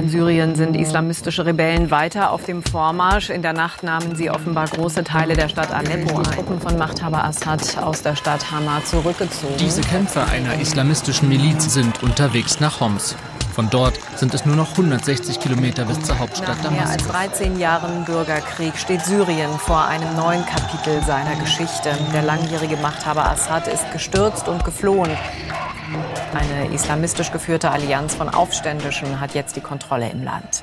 In Syrien sind islamistische Rebellen weiter auf dem Vormarsch. In der Nacht nahmen sie offenbar große Teile der Stadt Aleppo ein. Die Truppen von Machthaber Assad aus der Stadt Hama zurückgezogen. Diese Kämpfer einer islamistischen Miliz sind unterwegs nach Homs. Von dort sind es nur noch 160 Kilometer bis zur Hauptstadt Damaskus. Nach mehr als 13 Jahren Bürgerkrieg steht Syrien vor einem neuen Kapitel seiner Geschichte. Der langjährige Machthaber Assad ist gestürzt und geflohen. Eine islamistisch geführte Allianz von Aufständischen hat jetzt die Kontrolle im Land.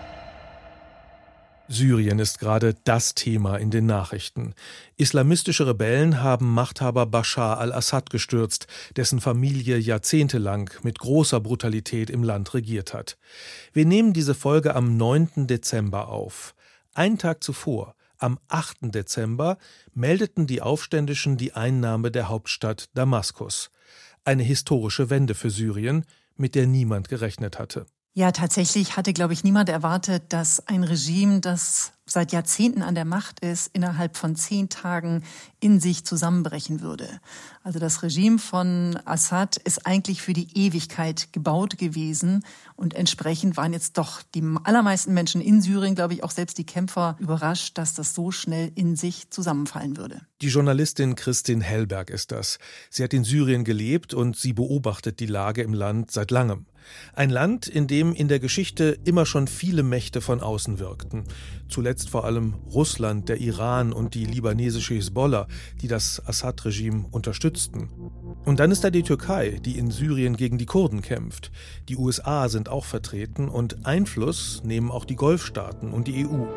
Syrien ist gerade das Thema in den Nachrichten. Islamistische Rebellen haben Machthaber Bashar al-Assad gestürzt, dessen Familie jahrzehntelang mit großer Brutalität im Land regiert hat. Wir nehmen diese Folge am 9. Dezember auf. Einen Tag zuvor, am 8. Dezember, meldeten die Aufständischen die Einnahme der Hauptstadt Damaskus. Eine historische Wende für Syrien, mit der niemand gerechnet hatte. Ja, tatsächlich hatte, glaube ich, niemand erwartet, dass ein Regime, das seit Jahrzehnten an der Macht ist, innerhalb von 10 Tagen in sich zusammenbrechen würde. Also das Regime von Assad ist eigentlich für die Ewigkeit gebaut gewesen und entsprechend waren jetzt doch die allermeisten Menschen in Syrien, glaube ich, auch selbst die Kämpfer, überrascht, dass das so schnell in sich zusammenfallen würde. Die Journalistin Kristin Hellberg ist das. Sie hat in Syrien gelebt und sie beobachtet die Lage im Land seit langem. Ein Land, in dem in der Geschichte immer schon viele Mächte von außen wirkten. Zuletzt vor allem Russland, der Iran und die libanesische Hisbollah, die das Assad-Regime unterstützten. Und dann ist da die Türkei, die in Syrien gegen die Kurden kämpft. Die USA sind auch vertreten und Einfluss nehmen auch die Golfstaaten und die EU.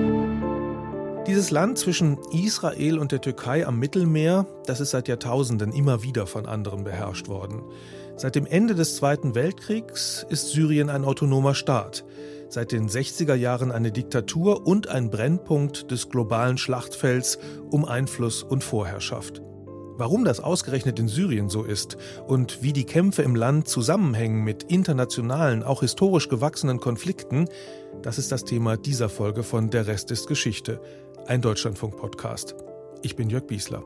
Dieses Land zwischen Israel und der Türkei am Mittelmeer, das ist seit Jahrtausenden immer wieder von anderen beherrscht worden. Seit dem Ende des Zweiten Weltkriegs ist Syrien ein autonomer Staat. Seit den 60er Jahren eine Diktatur und ein Brennpunkt des globalen Schlachtfelds um Einfluss und Vorherrschaft. Warum das ausgerechnet in Syrien so ist und wie die Kämpfe im Land zusammenhängen mit internationalen, auch historisch gewachsenen Konflikten, das ist das Thema dieser Folge von Der Rest ist Geschichte, ein Deutschlandfunk-Podcast. Ich bin Jörg Biesler.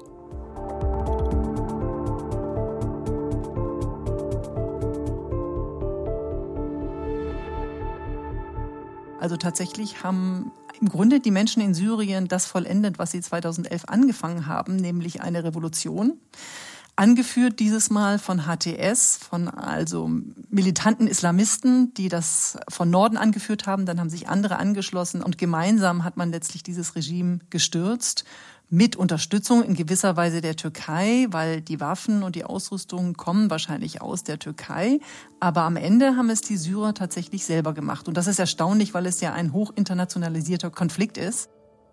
Also tatsächlich haben im Grunde die Menschen in Syrien das vollendet, was sie 2011 angefangen haben, nämlich eine Revolution. Angeführt dieses Mal von HTS, von also militanten Islamisten, die das von Norden angeführt haben. Dann haben sich andere angeschlossen und gemeinsam hat man letztlich dieses Regime gestürzt. Mit Unterstützung in gewisser Weise der Türkei, weil die Waffen und die Ausrüstung kommen wahrscheinlich aus der Türkei. Aber am Ende haben es die Syrer tatsächlich selber gemacht. Und das ist erstaunlich, weil es ja ein hochinternationalisierter Konflikt ist.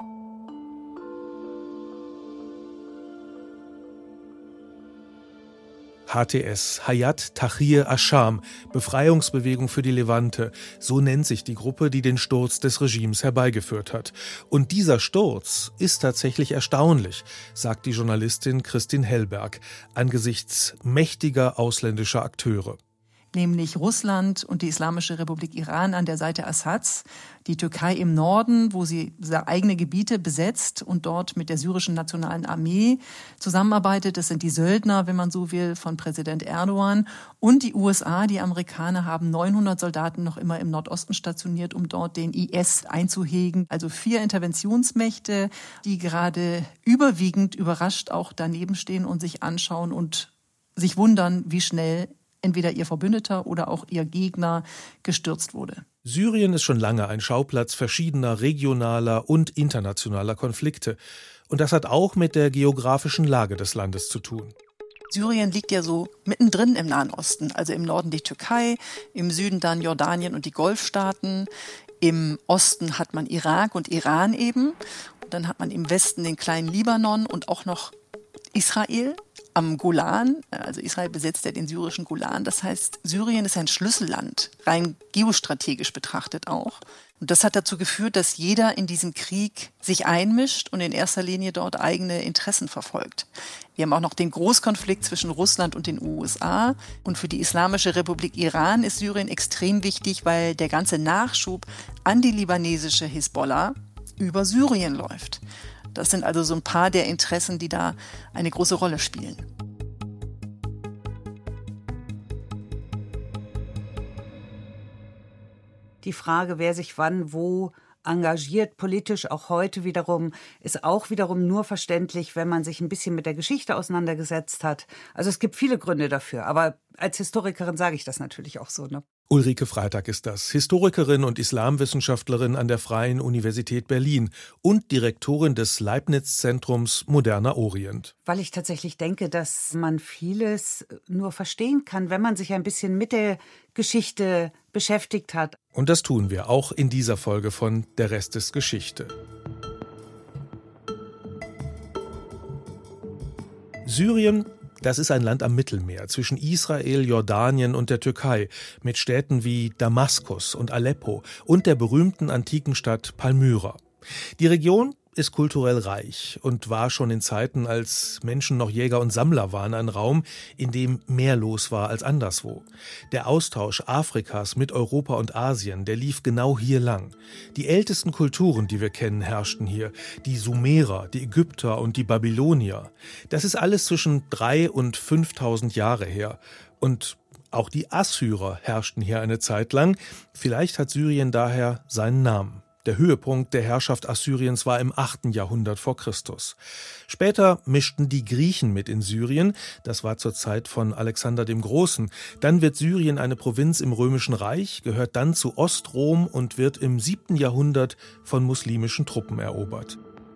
HTS, Hayat Tahrir Ascham, Befreiungsbewegung für die Levante, so nennt sich die Gruppe, die den Sturz des Regimes herbeigeführt hat. Und dieser Sturz ist tatsächlich erstaunlich, sagt die Journalistin Kristin Hellberg, angesichts mächtiger ausländischer Akteure. Nämlich Russland und die Islamische Republik Iran an der Seite Assads, die Türkei im Norden, wo sie eigene Gebiete besetzt und dort mit der syrischen Nationalen Armee zusammenarbeitet. Das sind die Söldner, wenn man so will, von Präsident Erdogan. Und die USA, die Amerikaner, haben 900 Soldaten noch immer im Nordosten stationiert, um dort den IS einzuhegen. Also 4 Interventionsmächte, die gerade überwiegend überrascht auch daneben stehen und sich anschauen und sich wundern, wie schnell entweder ihr Verbündeter oder auch ihr Gegner gestürzt wurde. Syrien ist schon lange ein Schauplatz verschiedener regionaler und internationaler Konflikte. Und das hat auch mit der geografischen Lage des Landes zu tun. Syrien liegt ja so mittendrin im Nahen Osten, also im Norden die Türkei, im Süden dann Jordanien und die Golfstaaten. Im Osten hat man Irak und Iran eben. Und dann hat man im Westen den kleinen Libanon und auch noch Israel am Golan, also Israel besetzt ja den syrischen Golan. Das heißt, Syrien ist ein Schlüsselland, rein geostrategisch betrachtet auch. Und das hat dazu geführt, dass jeder in diesem Krieg sich einmischt und in erster Linie dort eigene Interessen verfolgt. Wir haben auch noch den Großkonflikt zwischen Russland und den USA. Und für die Islamische Republik Iran ist Syrien extrem wichtig, weil der ganze Nachschub an die libanesische Hisbollah über Syrien läuft. Das sind also so ein paar der Interessen, die da eine große Rolle spielen. Die Frage, wer sich wann wo engagiert, politisch auch heute wiederum, ist auch wiederum nur verständlich, wenn man sich ein bisschen mit der Geschichte auseinandergesetzt hat. Also es gibt viele Gründe dafür, aber als Historikerin sage ich das natürlich auch so, ne? Ulrike Freitag ist das, Historikerin und Islamwissenschaftlerin an der Freien Universität Berlin und Direktorin des Leibniz-Zentrums Moderner Orient. Weil ich tatsächlich denke, dass man vieles nur verstehen kann, wenn man sich ein bisschen mit der Geschichte beschäftigt hat. Und das tun wir auch in dieser Folge von Der Rest ist Geschichte. Syrien, das ist ein Land am Mittelmeer zwischen Israel, Jordanien und der Türkei mit Städten wie Damaskus und Aleppo und der berühmten antiken Stadt Palmyra. Die Region ist kulturell reich und war schon in Zeiten, als Menschen noch Jäger und Sammler waren, ein Raum, in dem mehr los war als anderswo. Der Austausch Afrikas mit Europa und Asien, der lief genau hier lang. Die ältesten Kulturen, die wir kennen, herrschten hier. Die Sumerer, die Ägypter und die Babylonier. Das ist alles zwischen 3.000 und 5.000 Jahre her. Und auch die Assyrer herrschten hier eine Zeit lang. Vielleicht hat Syrien daher seinen Namen. Der Höhepunkt der Herrschaft Assyriens war im 8. Jahrhundert vor Christus. Später mischten die Griechen mit in Syrien, das war zur Zeit von Alexander dem Großen. Dann wird Syrien eine Provinz im Römischen Reich, gehört dann zu Ostrom und wird im 7. Jahrhundert von muslimischen Truppen erobert.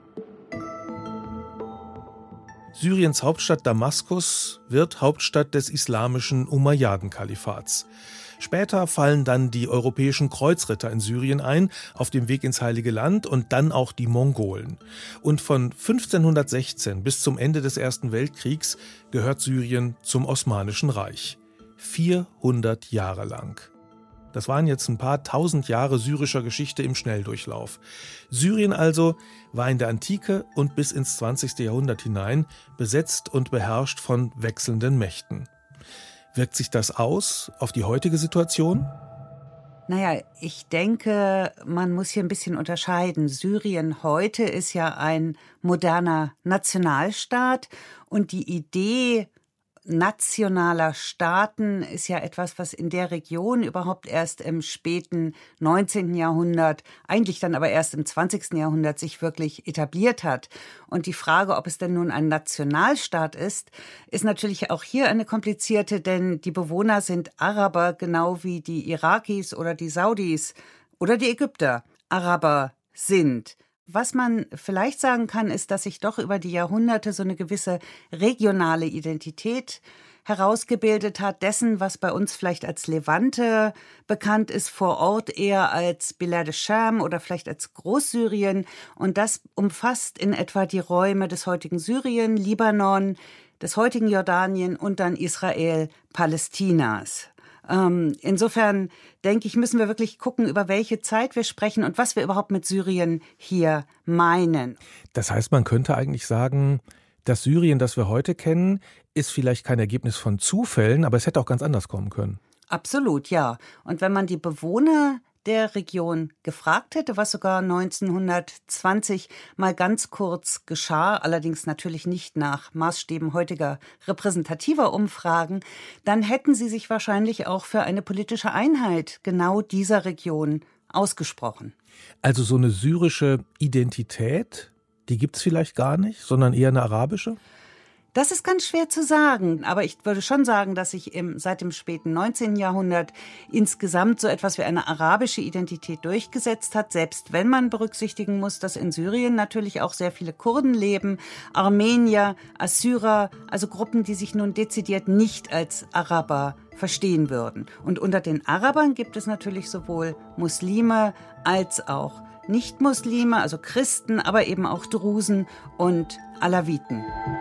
Syriens Hauptstadt Damaskus wird Hauptstadt des islamischen Umayyaden-Kalifats. Später fallen dann die europäischen Kreuzritter in Syrien ein, auf dem Weg ins Heilige Land und dann auch die Mongolen. Und von 1516 bis zum Ende des Ersten Weltkriegs gehört Syrien zum Osmanischen Reich. 400 Jahre lang. Das waren jetzt ein paar tausend Jahre syrischer Geschichte im Schnelldurchlauf. Syrien also war in der Antike und bis ins 20. Jahrhundert hinein besetzt und beherrscht von wechselnden Mächten. Wirkt sich das aus auf die heutige Situation? Naja, ich denke, man muss hier ein bisschen unterscheiden. Syrien heute ist ja ein moderner Nationalstaat und die Idee nationaler Staaten ist ja etwas, was in der Region überhaupt erst im späten 19. Jahrhundert, eigentlich dann aber erst im 20. Jahrhundert sich wirklich etabliert hat. Und die Frage, ob es denn nun ein Nationalstaat ist natürlich auch hier eine komplizierte, denn die Bewohner sind Araber, genau wie die Irakis oder die Saudis oder die Ägypter Araber sind. Was man vielleicht sagen kann, ist, dass sich doch über die Jahrhunderte so eine gewisse regionale Identität herausgebildet hat, dessen, was bei uns vielleicht als Levante bekannt ist, vor Ort eher als Bilad al-Sham oder vielleicht als Großsyrien. Und das umfasst in etwa die Räume des heutigen Syrien, Libanon, des heutigen Jordanien und dann Israel, Palästinas. Insofern, denke ich, müssen wir wirklich gucken, über welche Zeit wir sprechen und was wir überhaupt mit Syrien hier meinen. Das heißt, man könnte eigentlich sagen, das Syrien, das wir heute kennen, ist vielleicht kein Ergebnis von Zufällen, aber es hätte auch ganz anders kommen können. Absolut, ja. Und wenn man die Bewohner der Region gefragt hätte, was sogar 1920 mal ganz kurz geschah, allerdings natürlich nicht nach Maßstäben heutiger repräsentativer Umfragen, dann hätten sie sich wahrscheinlich auch für eine politische Einheit genau dieser Region ausgesprochen. Also so eine syrische Identität, die gibt es vielleicht gar nicht, sondern eher eine arabische? Das ist ganz schwer zu sagen, aber ich würde schon sagen, dass sich seit dem späten 19. Jahrhundert insgesamt so etwas wie eine arabische Identität durchgesetzt hat, selbst wenn man berücksichtigen muss, dass in Syrien natürlich auch sehr viele Kurden leben, Armenier, Assyrer, also Gruppen, die sich nun dezidiert nicht als Araber verstehen würden. Und unter den Arabern gibt es natürlich sowohl Muslime als auch Nicht-Muslime, also Christen, aber eben auch Drusen und Alawiten.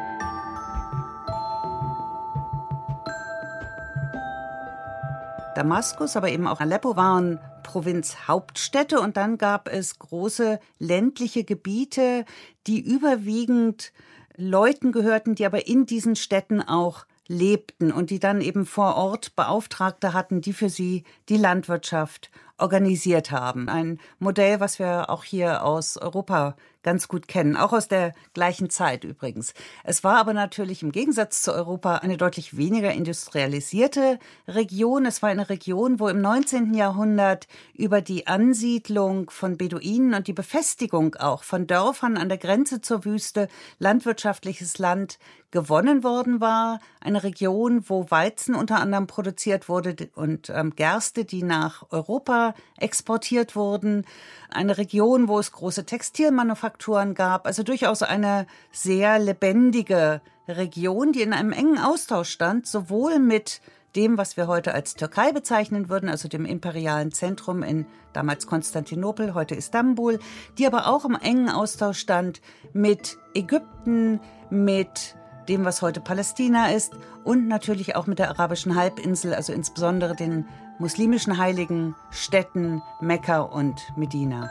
Damaskus, aber eben auch Aleppo waren Provinzhauptstädte und dann gab es große ländliche Gebiete, die überwiegend Leuten gehörten, die aber in diesen Städten auch lebten und die dann eben vor Ort Beauftragte hatten, die für sie die Landwirtschaft organisiert haben. Ein Modell, was wir auch hier aus Europa ganz gut kennen, auch aus der gleichen Zeit übrigens. Es war aber natürlich im Gegensatz zu Europa eine deutlich weniger industrialisierte Region. Es war eine Region, wo im 19. Jahrhundert über die Ansiedlung von Beduinen und die Befestigung auch von Dörfern an der Grenze zur Wüste landwirtschaftliches Land gewonnen worden war. Eine Region, wo Weizen unter anderem produziert wurde und Gerste, die nach Europa exportiert wurden. Eine Region, wo es große Textilmanufakturen gab. Also durchaus eine sehr lebendige Region, die in einem engen Austausch stand, sowohl mit dem, was wir heute als Türkei bezeichnen würden, also dem imperialen Zentrum in damals Konstantinopel, heute Istanbul, die aber auch im engen Austausch stand mit Ägypten, mit dem, was heute Palästina ist und natürlich auch mit der arabischen Halbinsel, also insbesondere den muslimischen heiligen Städten Mekka und Medina.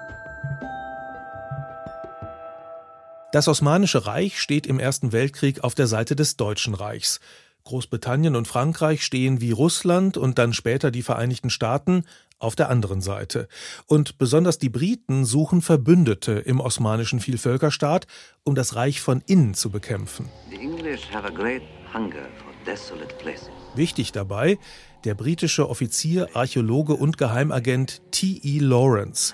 Das Osmanische Reich steht im Ersten Weltkrieg auf der Seite des Deutschen Reichs. Großbritannien und Frankreich stehen wie Russland und dann später die Vereinigten Staaten auf der anderen Seite. Und besonders die Briten suchen Verbündete im osmanischen Vielvölkerstaat, um das Reich von innen zu bekämpfen. Wichtig dabei, der britische Offizier, Archäologe und Geheimagent T.E. Lawrence.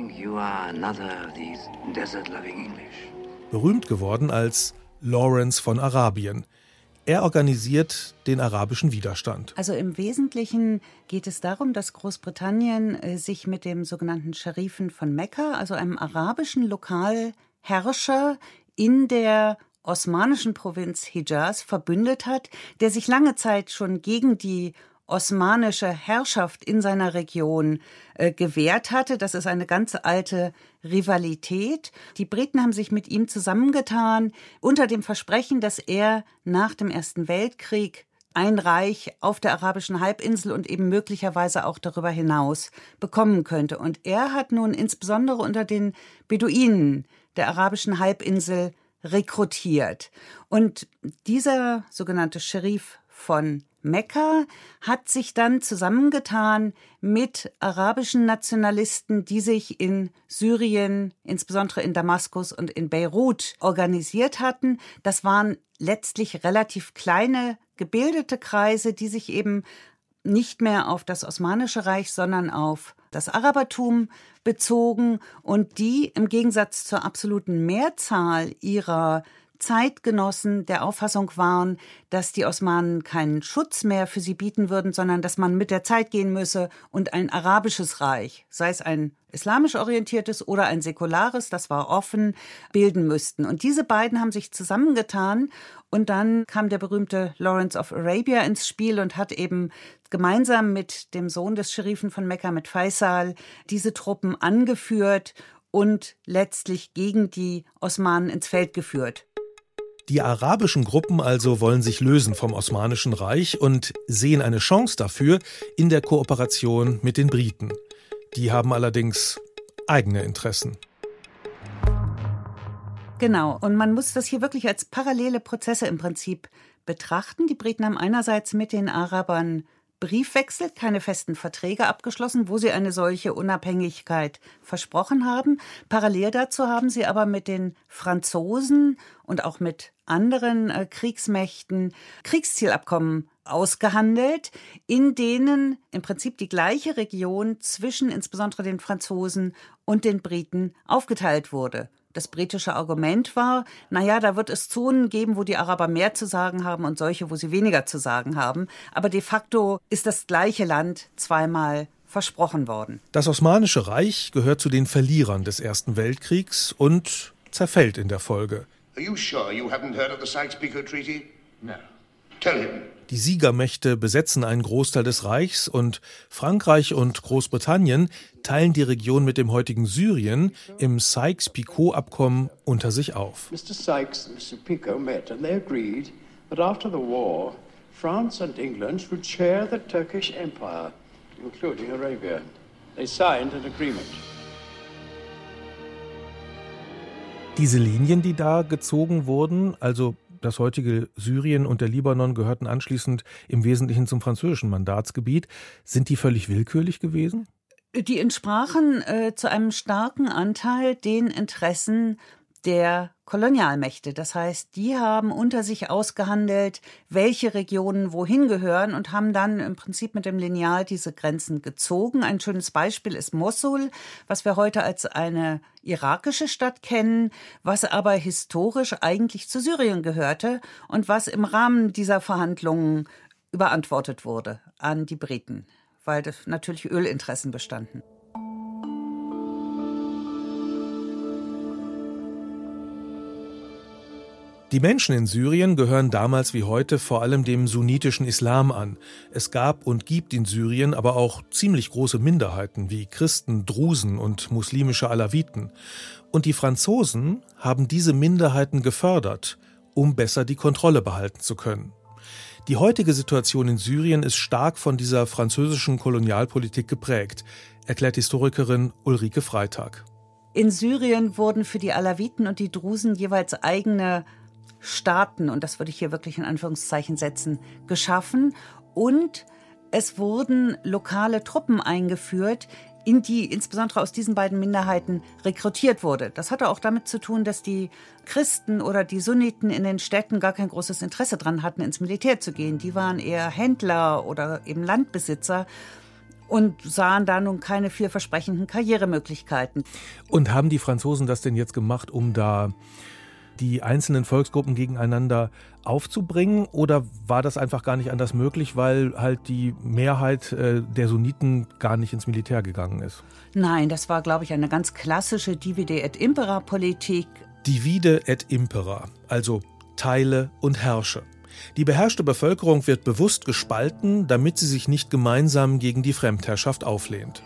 Berühmt geworden als Lawrence von Arabien. Er organisiert den arabischen Widerstand. Also im Wesentlichen geht es darum, dass Großbritannien sich mit dem sogenannten Scherifen von Mekka, also einem arabischen Lokalherrscher in der osmanischen Provinz Hijaz, verbündet hat, der sich lange Zeit schon gegen die osmanische Herrschaft in seiner Region gewehrt hatte. Das ist eine ganz alte Rivalität. Die Briten haben sich mit ihm zusammengetan unter dem Versprechen, dass er nach dem Ersten Weltkrieg ein Reich auf der arabischen Halbinsel und eben möglicherweise auch darüber hinaus bekommen könnte. Und er hat nun insbesondere unter den Beduinen der arabischen Halbinsel rekrutiert. Und dieser sogenannte Scherif von Mekka hat sich dann zusammengetan mit arabischen Nationalisten, die sich in Syrien, insbesondere in Damaskus und in Beirut, organisiert hatten. Das waren letztlich relativ kleine, gebildete Kreise, die sich eben nicht mehr auf das Osmanische Reich, sondern auf das Arabertum bezogen und die im Gegensatz zur absoluten Mehrzahl ihrer Zeitgenossen der Auffassung waren, dass die Osmanen keinen Schutz mehr für sie bieten würden, sondern dass man mit der Zeit gehen müsse und ein arabisches Reich, sei es ein islamisch orientiertes oder ein säkulares, das war offen, bilden müssten. Und diese beiden haben sich zusammengetan und dann kam der berühmte Lawrence of Arabia ins Spiel und hat eben gemeinsam mit dem Sohn des Scherifen von Mekka, mit Faisal, diese Truppen angeführt und letztlich gegen die Osmanen ins Feld geführt. Die arabischen Gruppen also wollen sich lösen vom Osmanischen Reich und sehen eine Chance dafür in der Kooperation mit den Briten. Die haben allerdings eigene Interessen. Genau, und man muss das hier wirklich als parallele Prozesse im Prinzip betrachten. Die Briten haben einerseits mit den Arabern Briefwechsel, keine festen Verträge abgeschlossen, wo sie eine solche Unabhängigkeit versprochen haben. Parallel dazu haben sie aber mit den Franzosen und auch mit anderen Kriegsmächten Kriegszielabkommen ausgehandelt, in denen im Prinzip die gleiche Region zwischen insbesondere den Franzosen und den Briten aufgeteilt wurde. Das britische Argument war, naja, da wird es Zonen geben, wo die Araber mehr zu sagen haben und solche, wo sie weniger zu sagen haben. Aber de facto ist das gleiche Land zweimal versprochen worden. Das Osmanische Reich gehört zu den Verlierern des Ersten Weltkriegs und zerfällt in der Folge. Are you sure you haven't heard of the Sykes-Picot Treaty? No. Tell him. Die Siegermächte besetzen einen Großteil des Reichs und Frankreich und Großbritannien teilen die Region mit dem heutigen Syrien im Sykes-Picot-Abkommen unter sich auf. Mr. Sykes and Mr. Picot met and they agreed that after the war, France and England should share the Turkish Empire, including Arabia. They signed an agreement. Diese Linien, die da gezogen wurden, also das heutige Syrien und der Libanon gehörten anschließend im Wesentlichen zum französischen Mandatsgebiet. Sind die völlig willkürlich gewesen? Die entsprachen zu einem starken Anteil den Interessen der Kolonialmächte. Das heißt, die haben unter sich ausgehandelt, welche Regionen wohin gehören und haben dann im Prinzip mit dem Lineal diese Grenzen gezogen. Ein schönes Beispiel ist Mosul, was wir heute als eine irakische Stadt kennen, was aber historisch eigentlich zu Syrien gehörte und was im Rahmen dieser Verhandlungen überantwortet wurde an die Briten, weil das natürlich Ölinteressen bestanden. Die Menschen in Syrien gehören damals wie heute vor allem dem sunnitischen Islam an. Es gab und gibt in Syrien aber auch ziemlich große Minderheiten wie Christen, Drusen und muslimische Alawiten. Und die Franzosen haben diese Minderheiten gefördert, um besser die Kontrolle behalten zu können. Die heutige Situation in Syrien ist stark von dieser französischen Kolonialpolitik geprägt, erklärt Historikerin Ulrike Freitag. In Syrien wurden für die Alawiten und die Drusen jeweils eigene Staaten, und das würde ich hier wirklich in Anführungszeichen setzen, geschaffen. Und es wurden lokale Truppen eingeführt, in die insbesondere aus diesen beiden Minderheiten rekrutiert wurde. Das hatte auch damit zu tun, dass die Christen oder die Sunniten in den Städten gar kein großes Interesse daran hatten, ins Militär zu gehen. Die waren eher Händler oder eben Landbesitzer und sahen da nun keine vielversprechenden Karrieremöglichkeiten. Und haben die Franzosen das denn jetzt gemacht, um da die einzelnen Volksgruppen gegeneinander aufzubringen, oder war das einfach gar nicht anders möglich, weil halt die Mehrheit der Sunniten gar nicht ins Militär gegangen ist? Nein, das war, glaube ich, eine ganz klassische Divide et Impera Politik. Divide et Impera, also teile und herrsche. Die beherrschte Bevölkerung wird bewusst gespalten, damit sie sich nicht gemeinsam gegen die Fremdherrschaft auflehnt.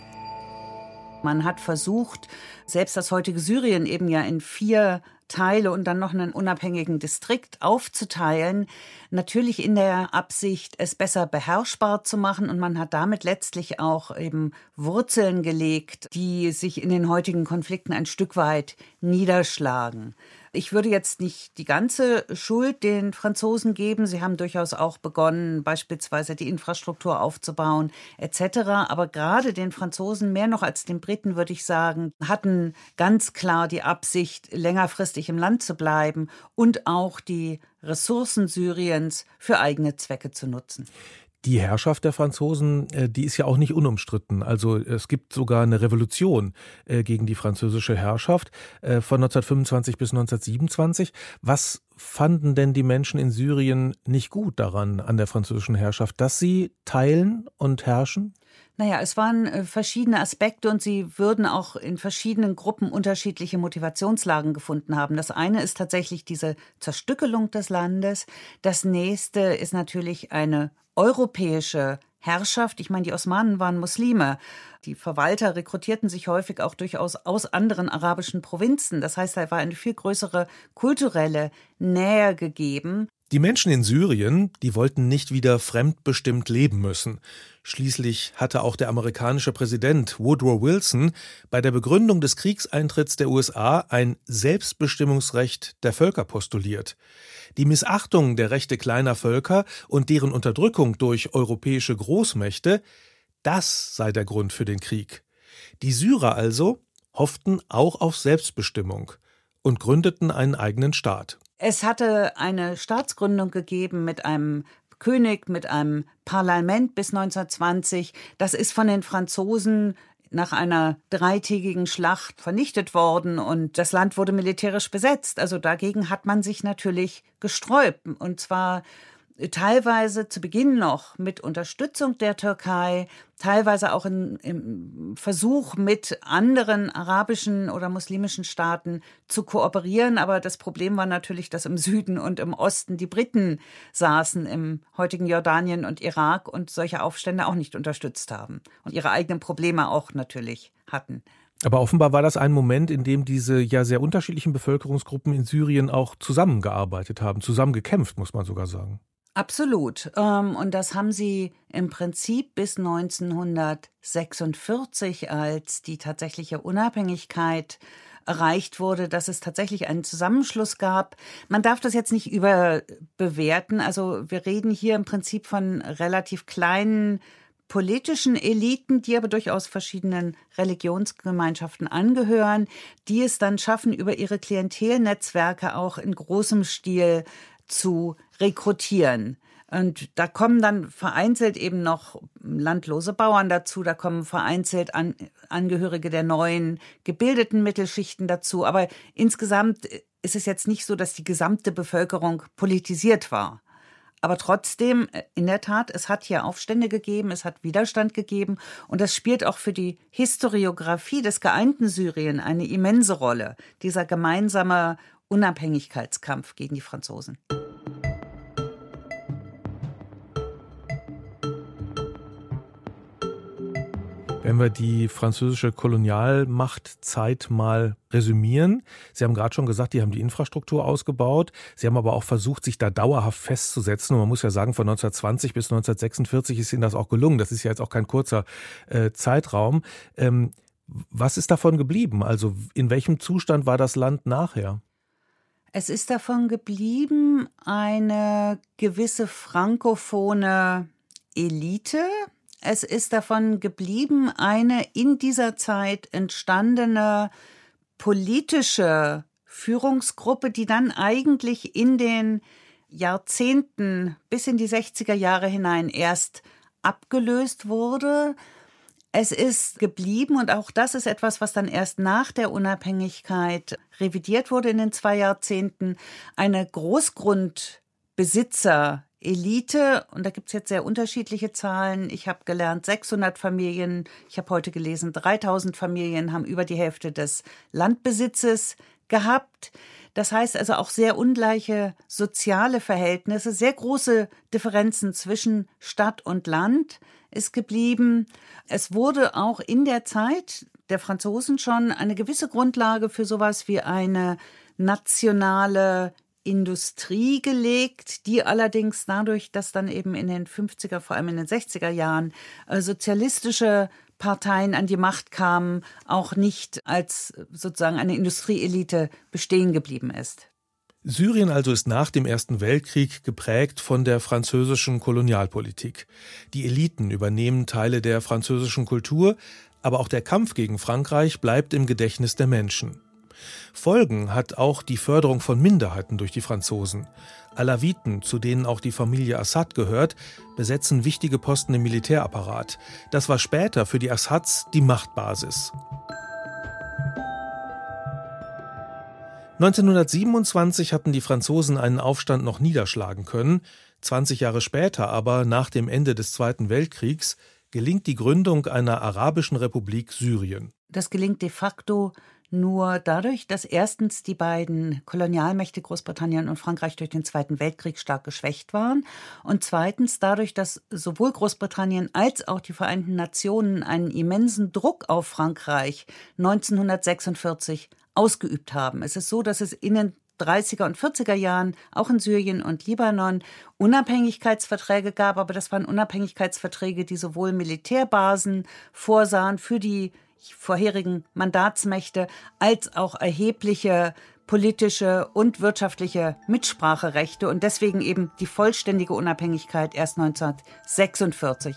Man hat versucht, selbst das heutige Syrien eben ja in 4 Teile und dann noch einen unabhängigen Distrikt aufzuteilen, natürlich in der Absicht, es besser beherrschbar zu machen. Und man hat damit letztlich auch eben Wurzeln gelegt, die sich in den heutigen Konflikten ein Stück weit niederschlagen. Ich würde jetzt nicht die ganze Schuld den Franzosen geben. Sie haben durchaus auch begonnen, beispielsweise die Infrastruktur aufzubauen etc. Aber gerade den Franzosen, mehr noch als den Briten, würde ich sagen, hatten ganz klar die Absicht, längerfristig im Land zu bleiben und auch die Ressourcen Syriens für eigene Zwecke zu nutzen. Die Herrschaft der Franzosen, die ist ja auch nicht unumstritten. Also es gibt sogar eine Revolution gegen die französische Herrschaft von 1925 bis 1927. Was fanden denn die Menschen in Syrien nicht gut daran, an der französischen Herrschaft, dass sie teilen und herrschen? Naja, es waren verschiedene Aspekte und sie würden auch in verschiedenen Gruppen unterschiedliche Motivationslagen gefunden haben. Das eine ist tatsächlich diese Zerstückelung des Landes. Das nächste ist natürlich eine europäische Herrschaft. Ich meine, die Osmanen waren Muslime. Die Verwalter rekrutierten sich häufig auch durchaus aus anderen arabischen Provinzen. Das heißt, da war eine viel größere kulturelle Nähe gegeben. Die Menschen in Syrien, die wollten nicht wieder fremdbestimmt leben müssen. Schließlich hatte auch der amerikanische Präsident Woodrow Wilson bei der Begründung des Kriegseintritts der USA ein Selbstbestimmungsrecht der Völker postuliert. Die Missachtung der Rechte kleiner Völker und deren Unterdrückung durch europäische Großmächte, das sei der Grund für den Krieg. Die Syrer also hofften auch auf Selbstbestimmung und gründeten einen eigenen Staat. Es hatte eine Staatsgründung gegeben mit einem König, mit einem Parlament bis 1920. Das ist von den Franzosen nach einer 3-tägigen Schlacht vernichtet worden und das Land wurde militärisch besetzt. Also dagegen hat man sich natürlich gesträubt, und zwar teilweise zu Beginn noch mit Unterstützung der Türkei, teilweise auch im Versuch, mit anderen arabischen oder muslimischen Staaten zu kooperieren. Aber das Problem war natürlich, dass im Süden und im Osten die Briten saßen, im heutigen Jordanien und Irak, und solche Aufstände auch nicht unterstützt haben und ihre eigenen Probleme auch natürlich hatten. Aber offenbar war das ein Moment, in dem diese ja sehr unterschiedlichen Bevölkerungsgruppen in Syrien auch zusammengearbeitet haben, zusammengekämpft, muss man sogar sagen. Absolut. Und das haben sie im Prinzip bis 1946, als die tatsächliche Unabhängigkeit erreicht wurde, dass es tatsächlich einen Zusammenschluss gab. Man darf das jetzt nicht überbewerten. Also wir reden hier im Prinzip von relativ kleinen politischen Eliten, die aber durchaus verschiedenen Religionsgemeinschaften angehören, die es dann schaffen, über ihre Klientelnetzwerke auch in großem Stil zu rekrutieren. Und da kommen dann vereinzelt eben noch landlose Bauern dazu, da kommen vereinzelt Angehörige der neuen gebildeten Mittelschichten dazu. Aber insgesamt ist es jetzt nicht so, dass die gesamte Bevölkerung politisiert war. Aber trotzdem, in der Tat, es hat hier Aufstände gegeben, es hat Widerstand gegeben und das spielt auch für die Historiographie des geeinten Syrien eine immense Rolle, dieser gemeinsame Unabhängigkeitskampf gegen die Franzosen. Wenn wir die französische Kolonialmachtzeit mal resümieren, Sie haben gerade schon gesagt, die haben die Infrastruktur ausgebaut, Sie haben aber auch versucht, sich da dauerhaft festzusetzen und man muss ja sagen, von 1920 bis 1946 ist Ihnen das auch gelungen, das ist ja jetzt auch kein kurzer Zeitraum. Was ist davon geblieben? Also in welchem Zustand war das Land nachher? Es ist davon geblieben eine gewisse frankophone Elite. Es ist davon geblieben eine in dieser Zeit entstandene politische Führungsgruppe, die dann eigentlich in den Jahrzehnten bis in die 60er Jahre hinein erst abgelöst wurde. Es ist geblieben, und auch das ist etwas, was dann erst nach der Unabhängigkeit revidiert wurde in den 2 Jahrzehnten, eine Großgrundbesitzer Elite, und da gibt es jetzt sehr unterschiedliche Zahlen. Ich habe gelernt, 600 Familien, ich habe heute gelesen, 3000 Familien haben über die Hälfte des Landbesitzes gehabt. Das heißt also auch sehr ungleiche soziale Verhältnisse, sehr große Differenzen zwischen Stadt und Land ist geblieben. Es wurde auch in der Zeit der Franzosen schon eine gewisse Grundlage für sowas wie eine nationale Industrie gelegt, die allerdings dadurch, dass dann eben in den 50er, vor allem in den 60er Jahren, sozialistische Parteien an die Macht kamen, auch nicht als sozusagen eine Industrieelite bestehen geblieben ist. Syrien also ist nach dem Ersten Weltkrieg geprägt von der französischen Kolonialpolitik. Die Eliten übernehmen Teile der französischen Kultur, aber auch der Kampf gegen Frankreich bleibt im Gedächtnis der Menschen. Folgen hat auch die Förderung von Minderheiten durch die Franzosen. Alawiten, zu denen auch die Familie Assad gehört, besetzen wichtige Posten im Militärapparat. Das war später für die Assads die Machtbasis. 1927 hatten die Franzosen einen Aufstand noch niederschlagen können. 20 Jahre später aber, nach dem Ende des Zweiten Weltkriegs, gelingt die Gründung einer arabischen Republik Syrien. Das gelingt de facto nur dadurch, dass erstens die beiden Kolonialmächte Großbritannien und Frankreich durch den Zweiten Weltkrieg stark geschwächt waren und zweitens dadurch, dass sowohl Großbritannien als auch die Vereinten Nationen einen immensen Druck auf Frankreich 1946 ausgeübt haben. Es ist so, dass es in den 30er und 40er Jahren, auch in Syrien und Libanon, Unabhängigkeitsverträge gab, aber das waren Unabhängigkeitsverträge, die sowohl Militärbasen vorsahen für die vorherigen Mandatsmächte als auch erhebliche politische und wirtschaftliche Mitspracherechte und deswegen eben die vollständige Unabhängigkeit erst 1946.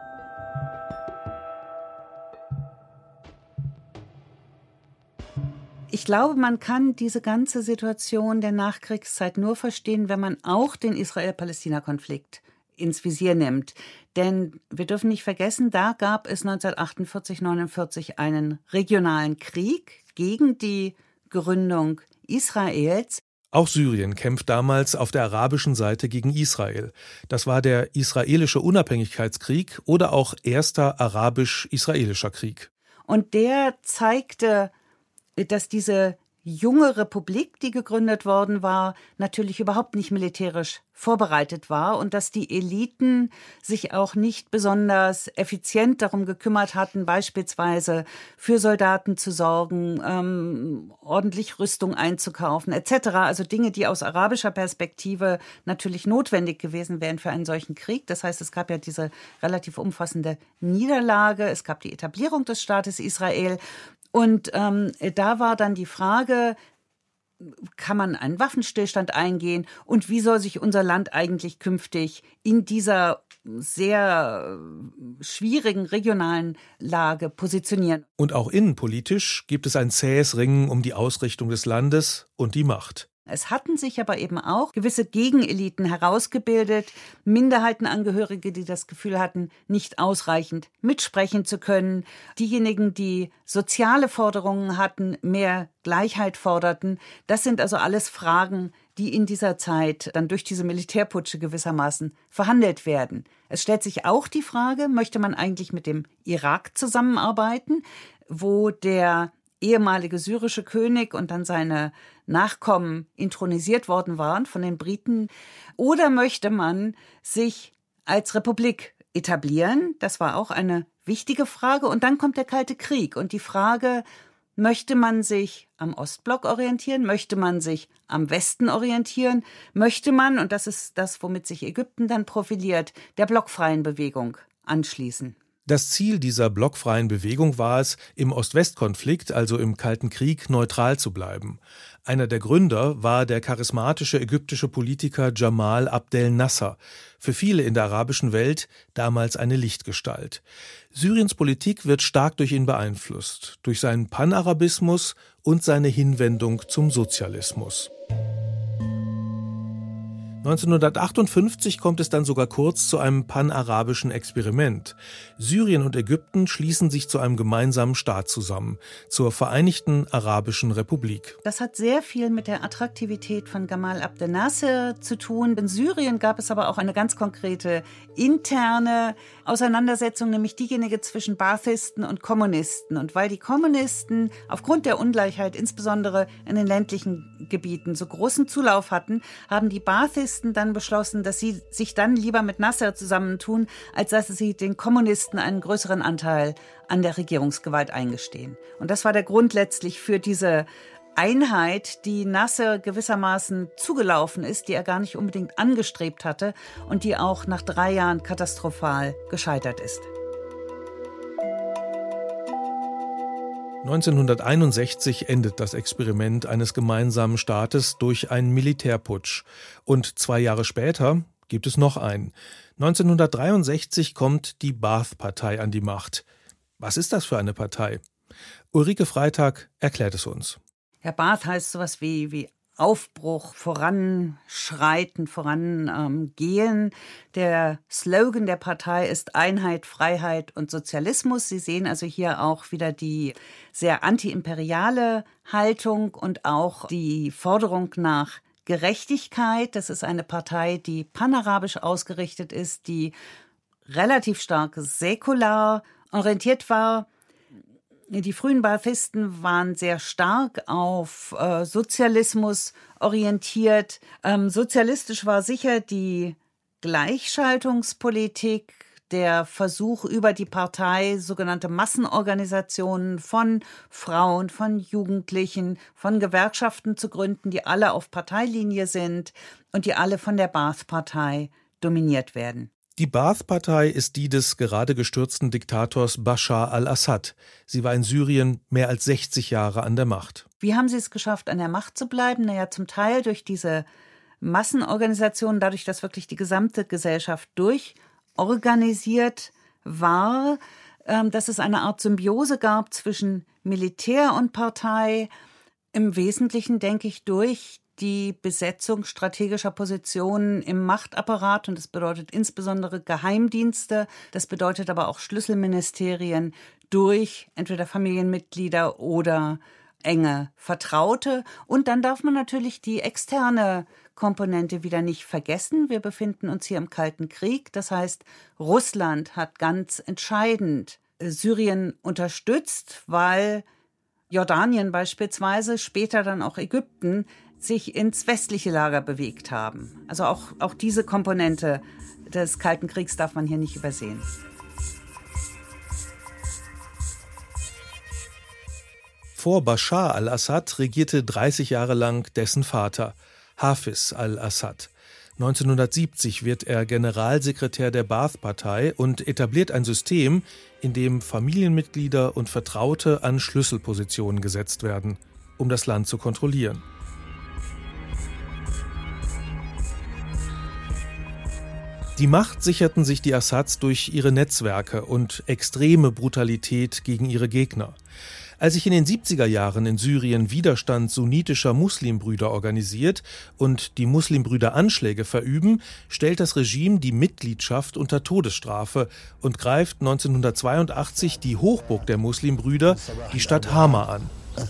Ich glaube, man kann diese ganze Situation der Nachkriegszeit nur verstehen, wenn man auch den Israel-Palästina-Konflikt ins Visier nimmt. Denn wir dürfen nicht vergessen, da gab es 1948/49 einen regionalen Krieg gegen die Gründung Israels. Auch Syrien kämpft damals auf der arabischen Seite gegen Israel. Das war der israelische Unabhängigkeitskrieg oder auch erster arabisch-israelischer Krieg. Und der zeigte, dass diese junge Republik, die gegründet worden war, natürlich überhaupt nicht militärisch vorbereitet war und dass die Eliten sich auch nicht besonders effizient darum gekümmert hatten, beispielsweise für Soldaten zu sorgen, ordentlich Rüstung einzukaufen etc. Also Dinge, die aus arabischer Perspektive natürlich notwendig gewesen wären für einen solchen Krieg. Das heißt, es gab ja diese relativ umfassende Niederlage, es gab die Etablierung des Staates Israel. Und da war dann die Frage, kann man einen Waffenstillstand eingehen und wie soll sich unser Land eigentlich künftig in dieser sehr schwierigen regionalen Lage positionieren. Und auch innenpolitisch gibt es ein zähes Ringen um die Ausrichtung des Landes und die Macht. Es hatten sich aber eben auch gewisse Gegeneliten herausgebildet, Minderheitenangehörige, die das Gefühl hatten, nicht ausreichend mitsprechen zu können, diejenigen, die soziale Forderungen hatten, mehr Gleichheit forderten. Das sind also alles Fragen, die in dieser Zeit dann durch diese Militärputsche gewissermaßen verhandelt werden. Es stellt sich auch die Frage, möchte man eigentlich mit dem Irak zusammenarbeiten, wo der ehemalige syrische König und dann seine Nachkommen intronisiert worden waren von den Briten, oder möchte man sich als Republik etablieren? Das war auch eine wichtige Frage. Und dann kommt der Kalte Krieg und die Frage, möchte man sich am Ostblock orientieren? Möchte man sich am Westen orientieren? Möchte man, und das ist das, womit sich Ägypten dann profiliert, der blockfreien Bewegung anschließen? Das Ziel dieser blockfreien Bewegung war es, im Ost-West-Konflikt, also im Kalten Krieg, neutral zu bleiben. Einer der Gründer war der charismatische ägyptische Politiker Jamal Abdel Nasser, für viele in der arabischen Welt damals eine Lichtgestalt. Syriens Politik wird stark durch ihn beeinflusst, durch seinen Panarabismus und seine Hinwendung zum Sozialismus. 1958 kommt es dann sogar kurz zu einem panarabischen Experiment. Syrien und Ägypten schließen sich zu einem gemeinsamen Staat zusammen, zur Vereinigten Arabischen Republik. Das hat sehr viel mit der Attraktivität von Gamal Abdel Nasser zu tun. In Syrien gab es aber auch eine ganz konkrete interne Auseinandersetzung, nämlich diejenige zwischen Baathisten und Kommunisten. Und weil die Kommunisten aufgrund der Ungleichheit, insbesondere in den ländlichen Gebieten, so großen Zulauf hatten, haben die Baathisten dann beschlossen, dass sie sich dann lieber mit Nasser zusammentun, als dass sie den Kommunisten einen größeren Anteil an der Regierungsgewalt eingestehen. Und das war der Grund letztlich für diese Einheit, die Nasser gewissermaßen zugelaufen ist, die er gar nicht unbedingt angestrebt hatte und die auch nach 3 Jahren katastrophal gescheitert ist. 1961 endet das Experiment eines gemeinsamen Staates durch einen Militärputsch. Und 2 Jahre später gibt es noch einen. 1963 kommt die Baath-Partei an die Macht. Was ist das für eine Partei? Ulrike Freitag erklärt es uns. Ja, Baath heißt sowas wie Aufbruch, voranschreiten, vorangehen. Der Slogan der Partei ist Einheit, Freiheit und Sozialismus. Sie sehen also hier auch wieder die sehr antiimperiale Haltung und auch die Forderung nach Gerechtigkeit. Das ist eine Partei, die panarabisch ausgerichtet ist, die relativ stark säkular orientiert war. Die frühen Baathisten waren sehr stark auf Sozialismus orientiert. Sozialistisch war sicher die Gleichschaltungspolitik, der Versuch über die Partei sogenannte Massenorganisationen von Frauen, von Jugendlichen, von Gewerkschaften zu gründen, die alle auf Parteilinie sind und die alle von der Baath-Partei dominiert werden. Die Baath-Partei ist die des gerade gestürzten Diktators Bashar al-Assad. Sie war in Syrien mehr als 60 Jahre an der Macht. Wie haben sie es geschafft, an der Macht zu bleiben? Naja, zum Teil durch diese Massenorganisationen, dadurch, dass wirklich die gesamte Gesellschaft durchorganisiert war, dass es eine Art Symbiose gab zwischen Militär und Partei. Im Wesentlichen, denke ich, durch die Besetzung strategischer Positionen im Machtapparat, und das bedeutet insbesondere Geheimdienste, das bedeutet aber auch Schlüsselministerien durch entweder Familienmitglieder oder enge Vertraute. Und dann darf man natürlich die externe Komponente wieder nicht vergessen. Wir befinden uns hier im Kalten Krieg. Das heißt, Russland hat ganz entscheidend Syrien unterstützt, weil Jordanien beispielsweise, später dann auch Ägypten, sich ins westliche Lager bewegt haben. Also auch diese Komponente des Kalten Kriegs darf man hier nicht übersehen. Vor Bashar al-Assad regierte 30 Jahre lang dessen Vater, Hafiz al-Assad. 1970 wird er Generalsekretär der Baath-Partei und etabliert ein System, in dem Familienmitglieder und Vertraute an Schlüsselpositionen gesetzt werden, um das Land zu kontrollieren. Die Macht sicherten sich die Assads durch ihre Netzwerke und extreme Brutalität gegen ihre Gegner. Als sich in den 70er Jahren in Syrien Widerstand sunnitischer Muslimbrüder organisiert und die Muslimbrüder Anschläge verüben, stellt das Regime die Mitgliedschaft unter Todesstrafe und greift 1982 die Hochburg der Muslimbrüder, die Stadt Hama, an.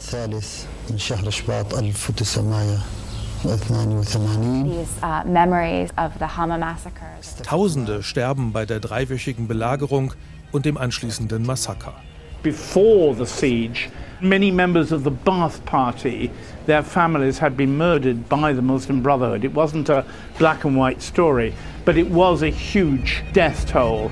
Tausende sterben bei der 3-wöchigen Belagerung und dem anschließenden Massaker. Before the siege, many members of the Ba'ath Party, their families had been murdered by the Muslim Brotherhood. It wasn't a black and white story, but it was a huge death toll.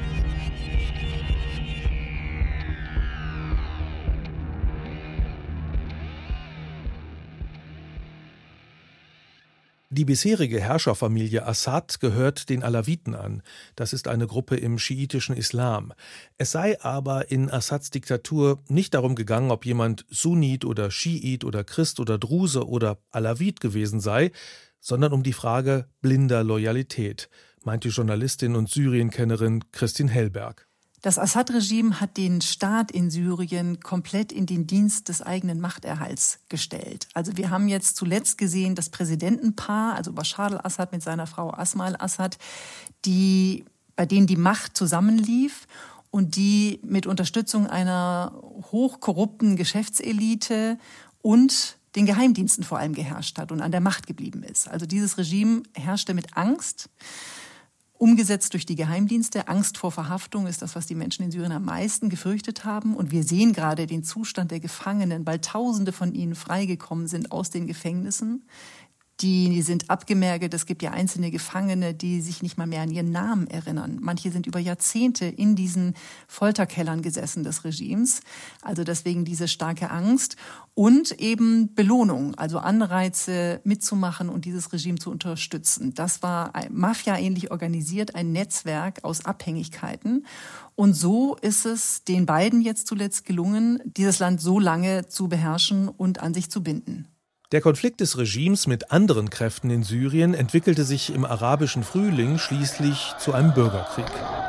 Die bisherige Herrscherfamilie Assad gehört den Alawiten an. Das ist eine Gruppe im schiitischen Islam. Es sei aber in Assads Diktatur nicht darum gegangen, ob jemand Sunnit oder Schiit oder Christ oder Druse oder Alawit gewesen sei, sondern um die Frage blinder Loyalität, meint die Journalistin und Syrienkennerin Christine Hellberg. Das Assad-Regime hat den Staat in Syrien komplett in den Dienst des eigenen Machterhalts gestellt. Also wir haben jetzt zuletzt gesehen, das Präsidentenpaar, also Bashar al-Assad mit seiner Frau Asma al-Assad, bei denen die Macht zusammenlief und die mit Unterstützung einer hochkorrupten Geschäftselite und den Geheimdiensten vor allem geherrscht hat und an der Macht geblieben ist. Also dieses Regime herrschte mit Angst, umgesetzt durch die Geheimdienste. Angst vor Verhaftung ist das, was die Menschen in Syrien am meisten gefürchtet haben. Und wir sehen gerade den Zustand der Gefangenen, weil Tausende von ihnen freigekommen sind aus den Gefängnissen. Die sind abgemergelt. Es gibt ja einzelne Gefangene, die sich nicht mal mehr an ihren Namen erinnern. Manche sind über Jahrzehnte in diesen Folterkellern gesessen des Regimes. Also deswegen diese starke Angst und eben Belohnung, also Anreize mitzumachen und dieses Regime zu unterstützen. Das war Mafia-ähnlich organisiert, ein Netzwerk aus Abhängigkeiten. Und so ist es den beiden jetzt zuletzt gelungen, dieses Land so lange zu beherrschen und an sich zu binden. Der Konflikt des Regimes mit anderen Kräften in Syrien entwickelte sich im arabischen Frühling schließlich zu einem Bürgerkrieg.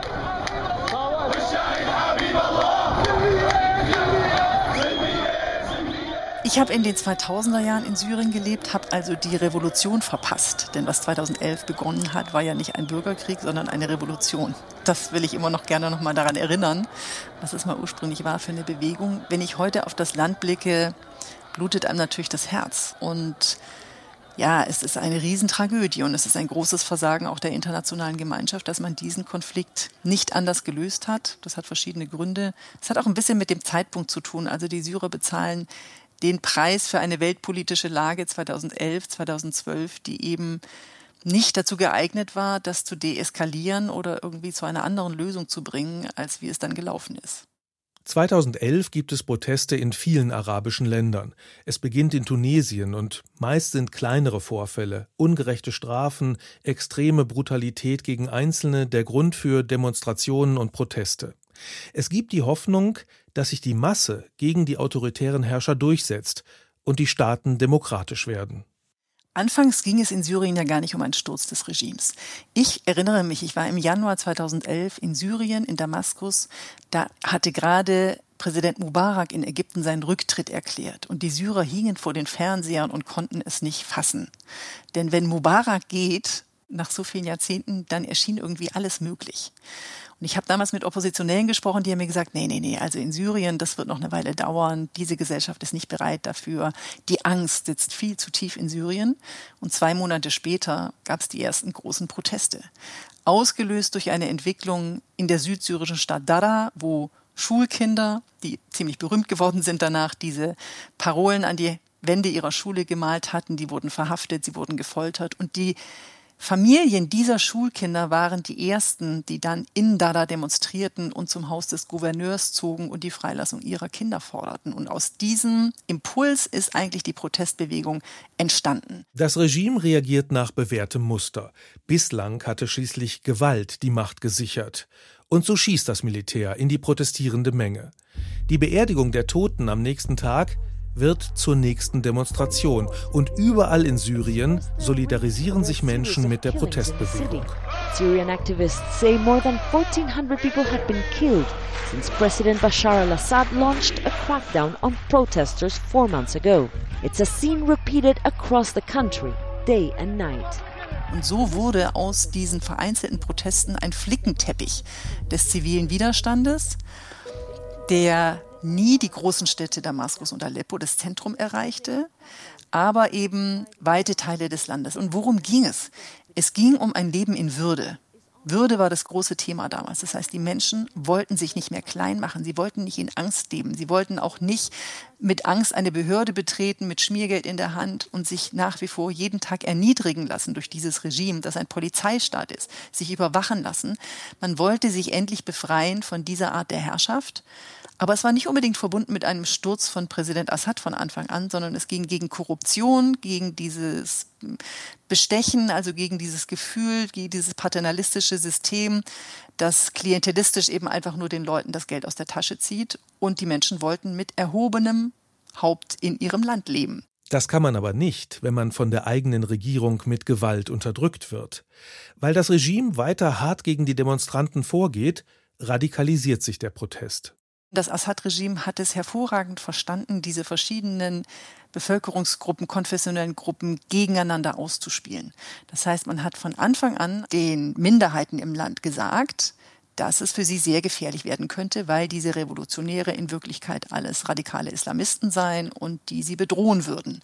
Ich habe in den 2000er Jahren in Syrien gelebt, habe also die Revolution verpasst. Denn was 2011 begonnen hat, war ja nicht ein Bürgerkrieg, sondern eine Revolution. Das will ich immer noch gerne noch mal daran erinnern, was es mal ursprünglich war für eine Bewegung. Wenn ich heute auf das Land blicke, blutet einem natürlich das Herz. Und ja, es ist eine Riesentragödie und es ist ein großes Versagen auch der internationalen Gemeinschaft, dass man diesen Konflikt nicht anders gelöst hat. Das hat verschiedene Gründe. Es hat auch ein bisschen mit dem Zeitpunkt zu tun. Also die Syrer bezahlen den Preis für eine weltpolitische Lage 2011, 2012, die eben nicht dazu geeignet war, das zu deeskalieren oder irgendwie zu einer anderen Lösung zu bringen, als wie es dann gelaufen ist. 2011 gibt es Proteste in vielen arabischen Ländern. Es beginnt in Tunesien und meist sind kleinere Vorfälle, ungerechte Strafen, extreme Brutalität gegen Einzelne der Grund für Demonstrationen und Proteste. Es gibt die Hoffnung, dass sich die Masse gegen die autoritären Herrscher durchsetzt und die Staaten demokratisch werden. Anfangs ging es in Syrien ja gar nicht um einen Sturz des Regimes. Ich erinnere mich, ich war im Januar 2011 in Syrien, in Damaskus. Da hatte gerade Präsident Mubarak in Ägypten seinen Rücktritt erklärt. Und die Syrer hingen vor den Fernsehern und konnten es nicht fassen. Denn wenn Mubarak geht, nach so vielen Jahrzehnten, dann erschien irgendwie alles möglich. Und ich habe damals mit Oppositionellen gesprochen, die haben mir gesagt, nee, also in Syrien, das wird noch eine Weile dauern. Diese Gesellschaft ist nicht bereit dafür. Die Angst sitzt viel zu tief in Syrien. Und 2 Monate später gab es die ersten großen Proteste. Ausgelöst durch eine Entwicklung in der südsyrischen Stadt Dara, wo Schulkinder, die ziemlich berühmt geworden sind danach, diese Parolen an die Wände ihrer Schule gemalt hatten. Die wurden verhaftet, sie wurden gefoltert. Und die Familien dieser Schulkinder waren die ersten, die dann in Dara demonstrierten und zum Haus des Gouverneurs zogen und die Freilassung ihrer Kinder forderten. Und aus diesem Impuls ist eigentlich die Protestbewegung entstanden. Das Regime reagiert nach bewährtem Muster. Bislang hatte schließlich Gewalt die Macht gesichert. Und so schießt das Militär in die protestierende Menge. Die Beerdigung der Toten am nächsten Tag wird zur nächsten Demonstration. Und überall in Syrien solidarisieren sich Menschen mit der Protestbewegung. Syrian activists say more than 1,400 people had been killed since President Bashar al-Assad launched a crackdown on protesters 4 months ago. It's a scene repeated across the country, day and night. Und so wurde aus diesen vereinzelten Protesten ein Flickenteppich des zivilen Widerstandes, der nie die großen Städte Damaskus und Aleppo, das Zentrum, erreichte, aber eben weite Teile des Landes. Und worum ging es? Es ging um ein Leben in Würde. Würde war das große Thema damals. Das heißt, die Menschen wollten sich nicht mehr klein machen. Sie wollten nicht in Angst leben. Sie wollten auch nicht mit Angst eine Behörde betreten, mit Schmiergeld in der Hand und sich nach wie vor jeden Tag erniedrigen lassen durch dieses Regime, das ein Polizeistaat ist, sich überwachen lassen. Man wollte sich endlich befreien von dieser Art der Herrschaft. Aber es war nicht unbedingt verbunden mit einem Sturz von Präsident Assad von Anfang an, sondern es ging gegen Korruption, gegen dieses Bestechen, also gegen dieses Gefühl, gegen dieses paternalistische System, das klientelistisch eben einfach nur den Leuten das Geld aus der Tasche zieht. Und die Menschen wollten mit erhobenem Haupt in ihrem Land leben. Das kann man aber nicht, wenn man von der eigenen Regierung mit Gewalt unterdrückt wird. Weil das Regime weiter hart gegen die Demonstranten vorgeht, radikalisiert sich der Protest. Das Assad-Regime hat es hervorragend verstanden, diese verschiedenen Bevölkerungsgruppen, konfessionellen Gruppen gegeneinander auszuspielen. Das heißt, man hat von Anfang an den Minderheiten im Land gesagt, dass es für sie sehr gefährlich werden könnte, weil diese Revolutionäre in Wirklichkeit alles radikale Islamisten seien und die sie bedrohen würden.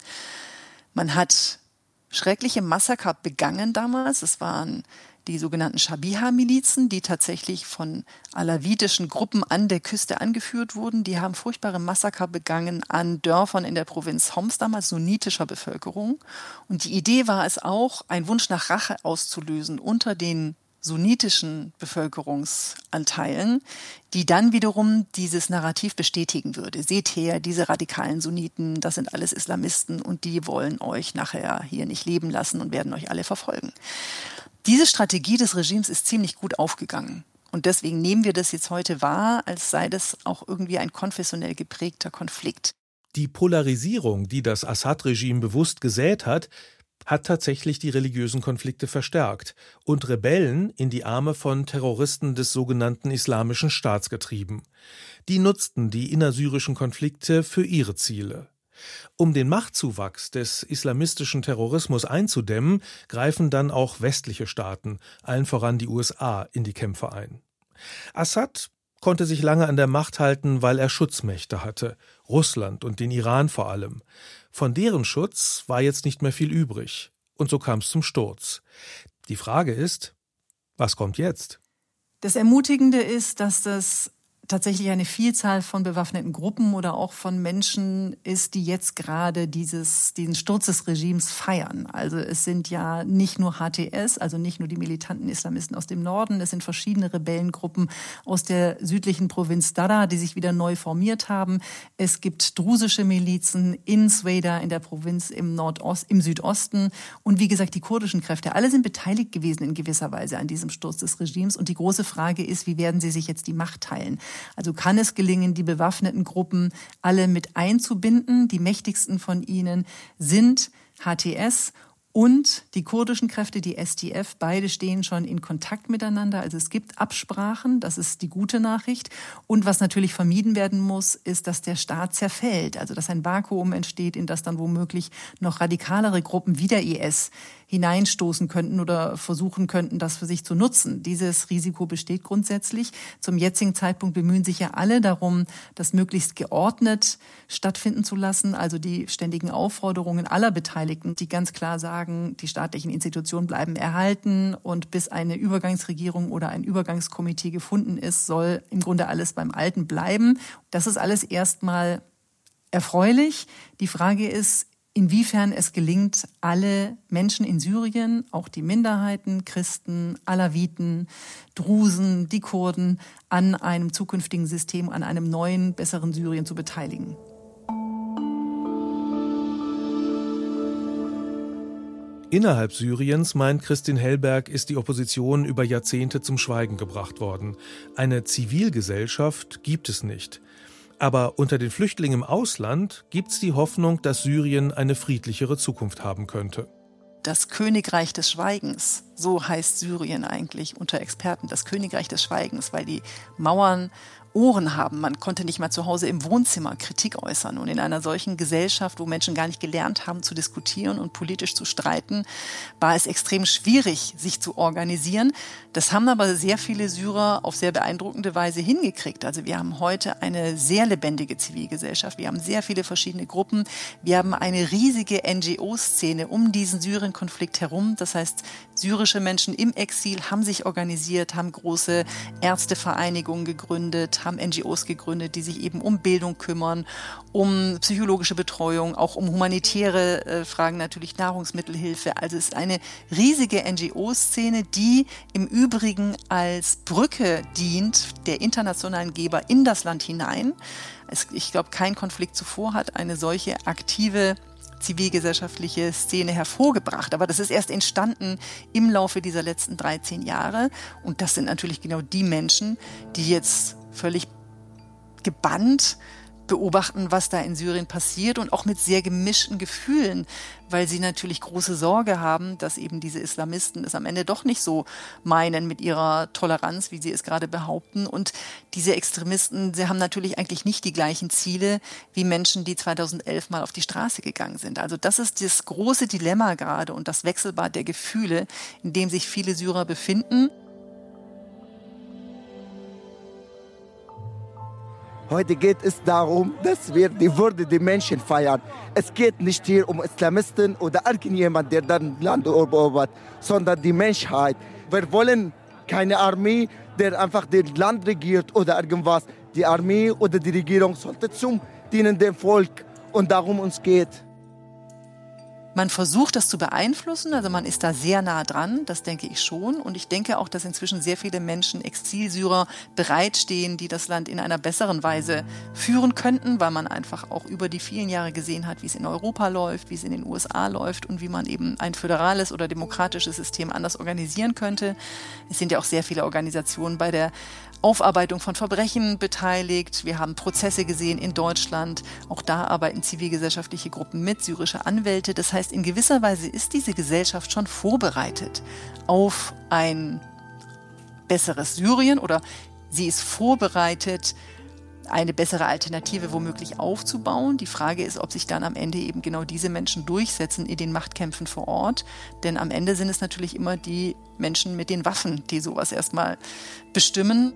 Man hat schreckliche Massaker begangen damals. Es waren die sogenannten Shabiha-Milizen, die tatsächlich von alawitischen Gruppen an der Küste angeführt wurden. Die haben furchtbare Massaker begangen an Dörfern in der Provinz Homs, damals sunnitischer Bevölkerung. Und die Idee war es auch, einen Wunsch nach Rache auszulösen unter den sunnitischen Bevölkerungsanteilen, die dann wiederum dieses Narrativ bestätigen würde. Seht her, diese radikalen Sunniten, das sind alles Islamisten und die wollen euch nachher hier nicht leben lassen und werden euch alle verfolgen. Diese Strategie des Regimes ist ziemlich gut aufgegangen. Und deswegen nehmen wir das jetzt heute wahr, als sei das auch irgendwie ein konfessionell geprägter Konflikt. Die Polarisierung, die das Assad-Regime bewusst gesät hat tatsächlich die religiösen Konflikte verstärkt und Rebellen in die Arme von Terroristen des sogenannten Islamischen Staats getrieben. Die nutzten die innersyrischen Konflikte für ihre Ziele. Um den Machtzuwachs des islamistischen Terrorismus einzudämmen, greifen dann auch westliche Staaten, allen voran die USA, in die Kämpfe ein. Assad konnte sich lange an der Macht halten, weil er Schutzmächte hatte, Russland und den Iran vor allem. Von deren Schutz war jetzt nicht mehr viel übrig. Und so kam es zum Sturz. Die Frage ist, was kommt jetzt? Das Ermutigende ist, dass das tatsächlich eine Vielzahl von bewaffneten Gruppen oder auch von Menschen ist, die jetzt gerade diesen Sturz des Regimes feiern. Also es sind ja nicht nur HTS, also nicht nur die militanten Islamisten aus dem Norden, es sind verschiedene Rebellengruppen aus der südlichen Provinz Dara, die sich wieder neu formiert haben. Es gibt drusische Milizen in Sweda in der Provinz im Südosten und wie gesagt die kurdischen Kräfte. Alle sind beteiligt gewesen in gewisser Weise an diesem Sturz des Regimes und die große Frage ist, wie werden sie sich jetzt die Macht teilen? Also kann es gelingen, die bewaffneten Gruppen alle mit einzubinden? Die mächtigsten von ihnen sind HTS und die kurdischen Kräfte, die SDF. Beide stehen schon in Kontakt miteinander. Also es gibt Absprachen, das ist die gute Nachricht. Und was natürlich vermieden werden muss, ist, dass der Staat zerfällt. Also dass ein Vakuum entsteht, in das dann womöglich noch radikalere Gruppen wie der IS hineinstoßen könnten oder versuchen könnten, das für sich zu nutzen. Dieses Risiko besteht grundsätzlich. Zum jetzigen Zeitpunkt bemühen sich ja alle darum, das möglichst geordnet stattfinden zu lassen. Also die ständigen Aufforderungen aller Beteiligten, die ganz klar sagen, die staatlichen Institutionen bleiben erhalten und bis eine Übergangsregierung oder ein Übergangskomitee gefunden ist, soll im Grunde alles beim Alten bleiben. Das ist alles erstmal erfreulich. Die Frage ist, inwiefern es gelingt, alle Menschen in Syrien, auch die Minderheiten, Christen, Alawiten, Drusen, die Kurden, an einem zukünftigen System, an einem neuen, besseren Syrien zu beteiligen. Innerhalb Syriens, meint Kristin Hellberg, ist die Opposition über Jahrzehnte zum Schweigen gebracht worden. Eine Zivilgesellschaft gibt es nicht. Aber unter den Flüchtlingen im Ausland gibt's die Hoffnung, dass Syrien eine friedlichere Zukunft haben könnte. Das Königreich des Schweigens, so heißt Syrien eigentlich unter Experten, das Königreich des Schweigens, weil die Mauern Ohren haben. Man konnte nicht mal zu Hause im Wohnzimmer Kritik äußern. Und in einer solchen Gesellschaft, wo Menschen gar nicht gelernt haben zu diskutieren und politisch zu streiten, war es extrem schwierig, sich zu organisieren. Das haben aber sehr viele Syrer auf sehr beeindruckende Weise hingekriegt. Also wir haben heute eine sehr lebendige Zivilgesellschaft. Wir haben sehr viele verschiedene Gruppen. Wir haben eine riesige NGO-Szene um diesen Syrien-Konflikt herum. Das heißt, syrische Menschen im Exil haben sich organisiert, haben große Ärztevereinigungen gegründet, haben NGOs gegründet, die sich eben um Bildung kümmern, um psychologische Betreuung, auch um humanitäre Fragen, natürlich Nahrungsmittelhilfe. Also es ist eine riesige NGO-Szene, die im Übrigen als Brücke dient der internationalen Geber in das Land hinein. Ich glaube, kein Konflikt zuvor hat eine solche aktive zivilgesellschaftliche Szene hervorgebracht. Aber das ist erst entstanden im Laufe dieser letzten 13 Jahre. Und das sind natürlich genau die Menschen, die jetzt völlig gebannt beobachten, was da in Syrien passiert und auch mit sehr gemischten Gefühlen, weil sie natürlich große Sorge haben, dass eben diese Islamisten es am Ende doch nicht so meinen mit ihrer Toleranz, wie sie es gerade behaupten. Und diese Extremisten, sie haben natürlich eigentlich nicht die gleichen Ziele wie Menschen, die 2011 mal auf die Straße gegangen sind. Also das ist das große Dilemma gerade und das Wechselbad der Gefühle, in dem sich viele Syrer befinden. Heute geht es darum, dass wir die Würde der Menschen feiern. Es geht nicht hier um Islamisten oder irgendjemand, der dann Land erobert, sondern die Menschheit. Wir wollen keine Armee, der einfach das Land regiert oder irgendwas. Die Armee oder die Regierung sollte zum dienen dem Volk und darum uns geht. Man versucht, das zu beeinflussen, also man ist da sehr nah dran, das denke ich schon. Und ich denke auch, dass inzwischen sehr viele Menschen, Exilsyrer, bereitstehen, die das Land in einer besseren Weise führen könnten, weil man einfach auch über die vielen Jahre gesehen hat, wie es in Europa läuft, wie es in den USA läuft und wie man eben ein föderales oder demokratisches System anders organisieren könnte. Es sind ja auch sehr viele Organisationen bei der Aufarbeitung von Verbrechen beteiligt. Wir haben Prozesse gesehen in Deutschland. Auch da arbeiten zivilgesellschaftliche Gruppen mit, syrische Anwälte. Das heißt, in gewisser Weise ist diese Gesellschaft schon vorbereitet auf ein besseres Syrien oder sie ist vorbereitet, eine bessere Alternative womöglich aufzubauen. Die Frage ist, ob sich dann am Ende eben genau diese Menschen durchsetzen in den Machtkämpfen vor Ort. Denn am Ende sind es natürlich immer die Menschen mit den Waffen, die sowas erstmal bestimmen.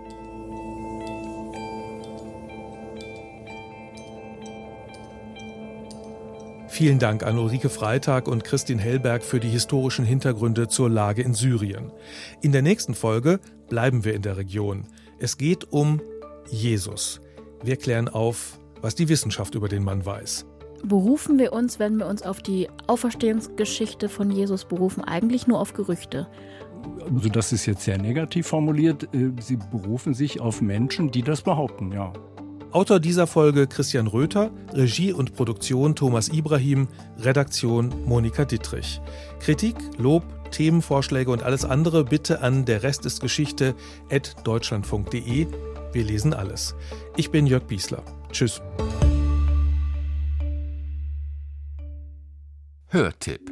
Vielen Dank an Ulrike Freitag und Christine Hellberg für die historischen Hintergründe zur Lage in Syrien. In der nächsten Folge bleiben wir in der Region. Es geht um Jesus. Wir klären auf, was die Wissenschaft über den Mann weiß. Berufen wir uns, wenn wir uns auf die Auferstehungsgeschichte von Jesus berufen, eigentlich nur auf Gerüchte? Also das ist jetzt sehr negativ formuliert. Sie berufen sich auf Menschen, die das behaupten, ja. Autor dieser Folge Christian Röther, Regie und Produktion Thomas Ibrahim, Redaktion Monika Dittrich. Kritik, Lob, Themenvorschläge und alles andere bitte an derrestistgeschichte@deutschlandfunk.de. Wir lesen alles. Ich bin Jörg Biesler. Tschüss. Hörtipp.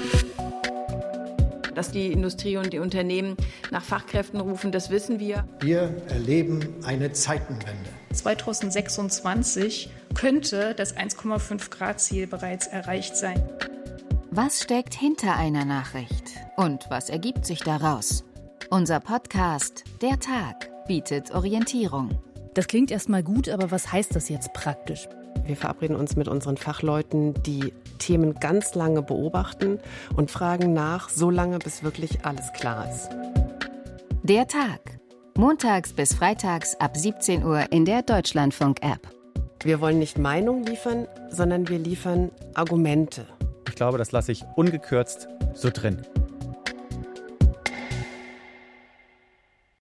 Dass die Industrie und die Unternehmen nach Fachkräften rufen, das wissen wir. Wir erleben eine Zeitenwende. 2026 könnte das 1,5-Grad-Ziel bereits erreicht sein. Was steckt hinter einer Nachricht? Und was ergibt sich daraus? Unser Podcast Der Tag bietet Orientierung. Das klingt erstmal gut, aber was heißt das jetzt praktisch? Wir verabreden uns mit unseren Fachleuten, die Themen ganz lange beobachten und fragen nach, so lange, bis wirklich alles klar ist. Der Tag. Montags bis freitags ab 17 Uhr in der Deutschlandfunk-App. Wir wollen nicht Meinung liefern, sondern wir liefern Argumente. Ich glaube, das lasse ich ungekürzt so drin.